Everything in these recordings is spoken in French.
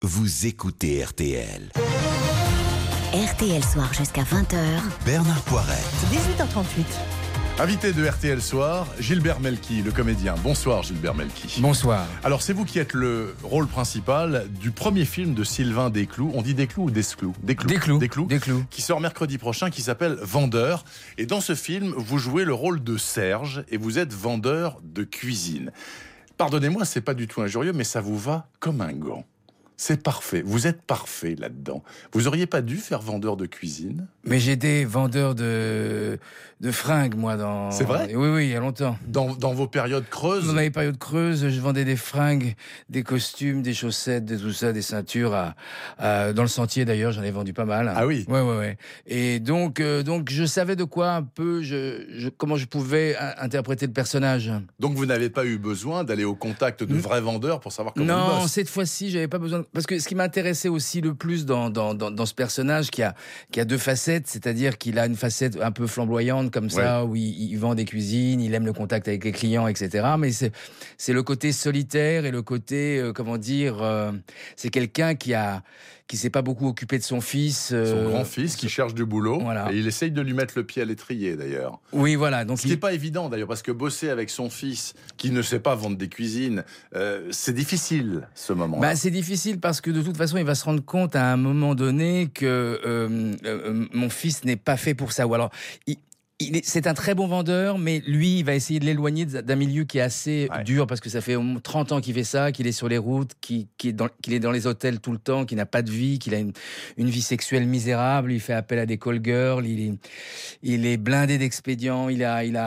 Vous écoutez RTL. RTL Soir jusqu'à 20h. Bernard Poirette. 18h38. Invité de RTL Soir, Gilbert Melki, le comédien. Bonsoir Gilbert Melki. Bonsoir. Alors c'est vous qui êtes le rôle principal du premier film de Sylvain Desclous. On dit Desclous ou Desclous ? Desclous. Qui sort mercredi prochain, qui s'appelle Vendeur. Et dans ce film, vous jouez le rôle de Serge et vous êtes vendeur de cuisine. Pardonnez-moi, c'est pas du tout injurieux, mais ça vous va comme un gant. C'est parfait. Vous êtes parfait là-dedans. Vous auriez pas dû faire vendeur de cuisine ? Mais j'étais vendeur de fringues, moi, dans... C'est vrai ? Oui, il y a longtemps. Dans vos périodes creuses ? Dans les périodes creuses, je vendais des fringues, des costumes, des chaussettes, de tout ça, des ceintures. Dans le Sentier, d'ailleurs, j'en ai vendu pas mal. Ah oui ? Ouais. Et donc, je savais de quoi un peu, comment je pouvais interpréter le personnage. Donc vous n'avez pas eu besoin d'aller au contact de vrais vendeurs pour savoir comment ils bossent ? Non, cette fois-ci, j'avais pas besoin... Parce que ce qui m'intéressait aussi le plus dans ce personnage qui a deux facettes, c'est-à-dire qu'il a une facette un peu flamboyante comme ça, où il vend des cuisines, il aime le contact avec les clients, etc. Mais c'est le côté solitaire et le côté, c'est quelqu'un qui s'est pas beaucoup occupé de son fils. Son grand-fils qui cherche du boulot. Voilà. Et il essaye de lui mettre le pied à l'étrier, d'ailleurs. Oui, voilà. Donc ce qui n'est pas évident, d'ailleurs, parce que bosser avec son fils, qui ne sait pas vendre des cuisines, c'est difficile, ce moment-là. C'est difficile parce que, de toute façon, il va se rendre compte à un moment donné que mon fils n'est pas fait pour ça. Ou alors... c'est un très bon vendeur, mais lui, il va essayer de l'éloigner d'un milieu qui est assez dur, parce que ça fait 30 ans qu'il fait ça, qu'il est sur les routes, qu'il est dans les hôtels tout le temps, qu'il n'a pas de vie, qu'il a une vie sexuelle misérable, il fait appel à des call girls, il est blindé d'expédients, il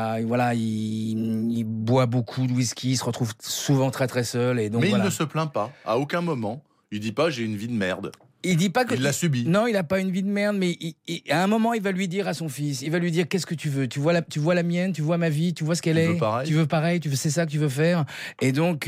boit beaucoup de whisky, il se retrouve souvent très très seul. Et donc, mais il ne se plaint pas, à aucun moment. Il dit pas « j'ai une vie de merde ». Il dit pas que... Il l'a subi. Non, il n'a pas une vie de merde, mais à un moment, il va lui dire à son fils, il va lui dire, qu'est-ce que tu veux ? Tu vois la mienne, tu vois ma vie, tu vois ce qu'elle est. Tu veux pareil, c'est ça que tu veux faire. Et donc,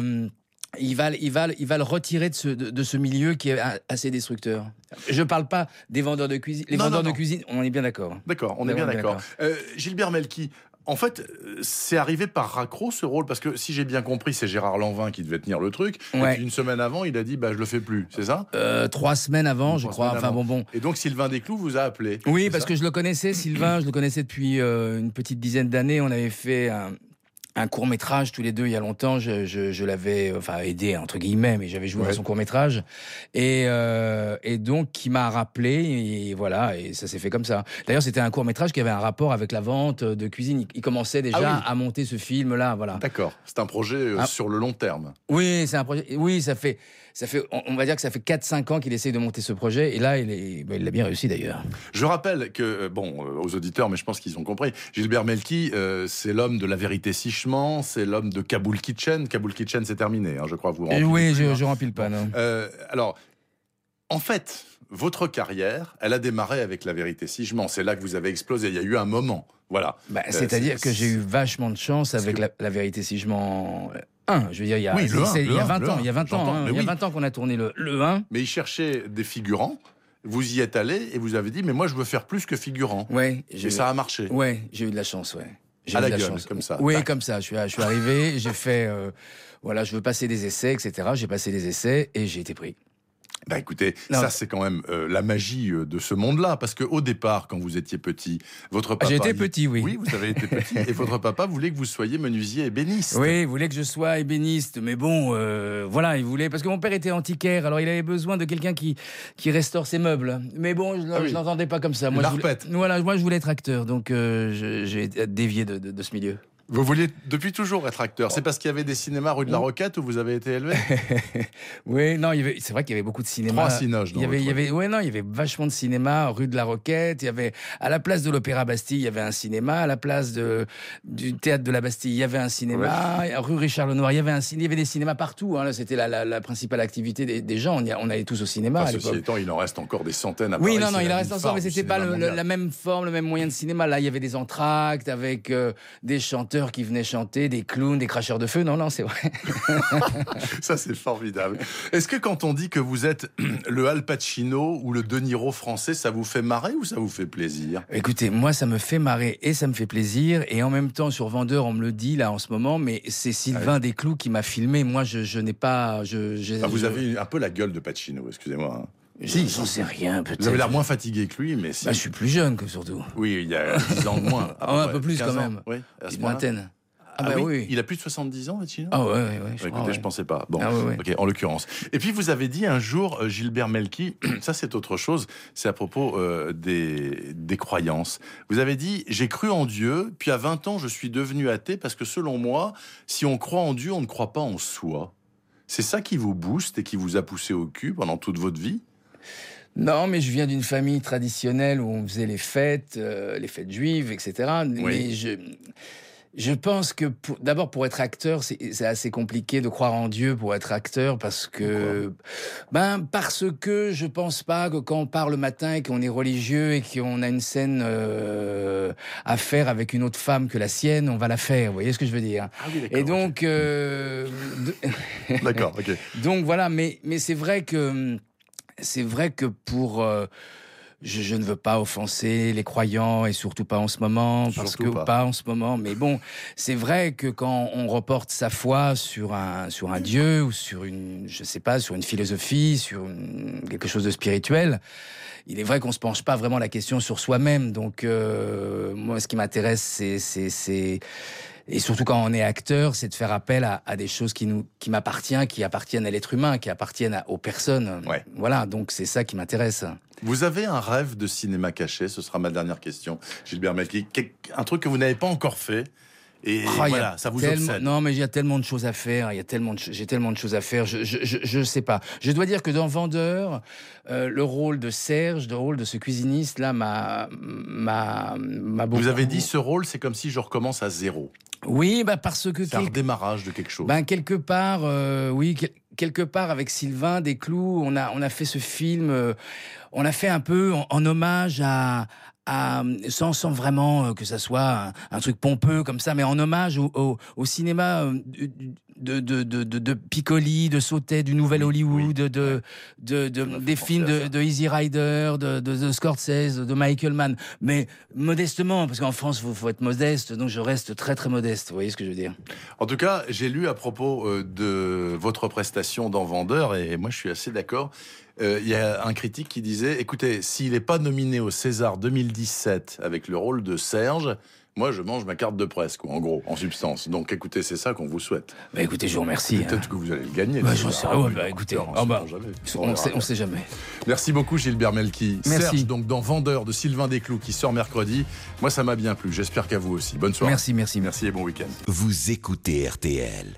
il va le retirer de ce milieu qui est assez destructeur. Je parle pas des vendeurs de cuisine. Les vendeurs de cuisine, on est bien d'accord. D'accord, on est bien d'accord. Gilbert Melki, en fait, c'est arrivé par raccro ce rôle, parce que si j'ai bien compris, c'est Gérard Lanvin qui devait tenir le truc. Ouais. Et puis une semaine avant, il a dit je le fais plus, c'est ça ? 3 semaines avant, je crois. Enfin bon. Et donc Sylvain Desclous vous a appelé. Oui, parce que je le connaissais, Sylvain, je le connaissais depuis une petite dizaine d'années. On avait fait un court-métrage tous les deux il y a longtemps. Je l'avais aidé entre guillemets, mais j'avais joué dans son court-métrage. Et donc qui m'a rappelé, et voilà, et ça s'est fait comme ça. D'ailleurs, c'était un court-métrage qui avait un rapport avec la vente de cuisine. Il commençait déjà à monter ce film-là, voilà. D'accord, c'est un projet sur le long terme. Oui, c'est un projet. Oui, ça fait, on va dire que ça fait 4-5 ans qu'il essaye de monter ce projet, et là, il l'a bien réussi d'ailleurs. Je rappelle que, aux auditeurs, mais je pense qu'ils ont compris, Gilbert Melki, c'est l'homme de La Vérité Sichement, c'est l'homme de Kaboul Kitchen. Kaboul Kitchen, c'est terminé, je crois. Oui, je remplis le pan. Alors, en fait, votre carrière, elle a démarré avec La Vérité Sichement. C'est là que vous avez explosé. Il y a eu un moment, voilà. C'est-à-dire que j'ai eu vachement de chance avec La Vérité Sichement. Je veux dire, il y a 20 ans. Il y a 20 ans, il y a 20 ans qu'on a tourné le 1. Mais il cherchait des figurants. Vous y êtes allé et vous avez dit, mais moi je veux faire plus que figurant. Ouais. Et ça a marché. Ouais, j'ai eu de la chance, ouais. À la gueule, comme ça. Oui, comme ça. Je suis arrivé, j'ai fait, je veux passer des essais, etc. J'ai passé des essais et j'ai été pris. Écoutez, ça c'est quand même la magie de ce monde-là, parce qu'au départ, quand vous étiez petit, votre papa... J'étais petit, oui. Oui, vous avez été petit, et votre papa voulait que vous soyez menuisier ébéniste. Oui, il voulait que je sois ébéniste, mais bon, il voulait... Parce que mon père était antiquaire, alors il avait besoin de quelqu'un qui restaure ses meubles. Mais bon, je n'entendais pas comme ça. Moi, je voulais être acteur, donc j'ai dévié de ce milieu. Vous vouliez depuis toujours être acteur. C'est parce qu'il y avait des cinémas rue de la Roquette où vous avez été élevé? Oui, non, c'est vrai qu'il y avait beaucoup de cinéma. 3 cinoches. Il y avait vachement de cinéma rue de la Roquette. Il y avait, à la place de l'Opéra Bastille, il y avait un cinéma. À la place du Théâtre de la Bastille, il y avait un cinéma. Ouais. Rue Richard Lenoir, il y avait des cinémas partout. Là, c'était la principale activité des gens. On allait tous au cinéma. Ceci étant, il en reste encore des centaines à Paris. Oui, non, il en reste encore, mais c'était pas la même forme, le même moyen de cinéma. Là, il y avait des entr'actes avec des chanteurs. chanteurs qui venaient chanter, des clowns, des cracheurs de feu. Non, c'est vrai. Ça, c'est formidable. Est-ce que quand on dit que vous êtes le Al Pacino ou le De Niro français, ça vous fait marrer ou ça vous fait plaisir? Écoutez, moi, ça me fait marrer et ça me fait plaisir. Et en même temps, sur Vendeur, on me le dit là en ce moment, mais c'est Sylvain Desclous qui m'a filmé. Moi, je n'ai pas... Vous avez un peu la gueule de Pacino, excusez-moi. Si, j'en sais rien, peut-être. Vous avez l'air moins fatigué que lui, mais si. Je suis plus jeune, surtout. Oui, il y a 10 ans de moins. Un peu plus quand même. Oui, une vingtaine. Oui. Il a plus de 70 ans, Pacino? Je pensais pas. Bon, ok, en l'occurrence. Et puis vous avez dit un jour, Gilbert Melki, ça c'est autre chose, c'est à propos des croyances. Vous avez dit, j'ai cru en Dieu, puis à 20 ans je suis devenu athée parce que selon moi, si on croit en Dieu, on ne croit pas en soi. C'est ça qui vous booste et qui vous a poussé au cul pendant toute votre vie? Non, mais je viens d'une famille traditionnelle où on faisait les fêtes juives, etc. Oui. Mais je pense que, d'abord, pour être acteur, c'est assez compliqué de croire en Dieu pour être acteur parce que je pense pas que quand on part le matin et qu'on est religieux et qu'on a une scène à faire avec une autre femme que la sienne, on va la faire. Vous voyez ce que je veux dire? Ah oui, d'accord. Et donc, d'accord, ok. Donc voilà, mais c'est vrai que pour je ne veux pas offenser les croyants et surtout pas en ce moment, pas en ce moment. Mais bon, c'est vrai que quand on reporte sa foi sur un Dieu ou sur une philosophie, sur quelque chose de spirituel, il est vrai qu'on se penche pas vraiment la question sur soi-même. Donc moi, ce qui m'intéresse, c'est et surtout quand on est acteur, c'est de faire appel à des choses qui m'appartiennent, qui appartiennent à l'être humain, qui appartiennent aux personnes. Ouais. Voilà, donc c'est ça qui m'intéresse. Vous avez un rêve de cinéma caché? Ce sera ma dernière question, Gilbert Melki. Un truc que vous n'avez pas encore fait et voilà, ça vous obsède. Non, mais il y a tellement de choses à faire. J'ai tellement de choses à faire. Je sais pas. Je dois dire que dans Vendeur, le rôle de Serge, le rôle de ce cuisiniste là, m'a beaucoup. Vous avez dit ce rôle, c'est comme si je recommence à zéro. Oui, parce que c'est un redémarrage de quelque chose. Quelque part, quelque part avec Sylvain Desclous, on a fait ce film. On l'a fait un peu en hommage sans vraiment que ça soit un truc pompeux comme ça, mais en hommage au cinéma de Piccoli, de Sautet, du Nouvel Hollywood, des films de Easy Rider, de Scorsese, de Michael Mann. Mais modestement, parce qu'en France, faut être modeste, donc je reste très très modeste. Vous voyez ce que je veux dire? En tout cas, j'ai lu à propos de votre prestation dans Vendeur, et moi je suis assez d'accord. Il y a un critique qui disait, écoutez, s'il n'est pas nominé au César 2017 avec le rôle de Serge, moi je mange ma carte de presse, quoi, en gros, en substance. Donc écoutez, c'est ça qu'on vous souhaite. Écoutez, je vous remercie. Peut-être que vous allez le gagner. J'en sais écoutez, on sait jamais. Merci beaucoup Gilbert Melki. Merci. Serge, donc dans Vendeur de Sylvain Desclous qui sort mercredi. Moi ça m'a bien plu, j'espère qu'à vous aussi. Bonne soirée. Merci. Merci et bon week-end. Vous écoutez RTL.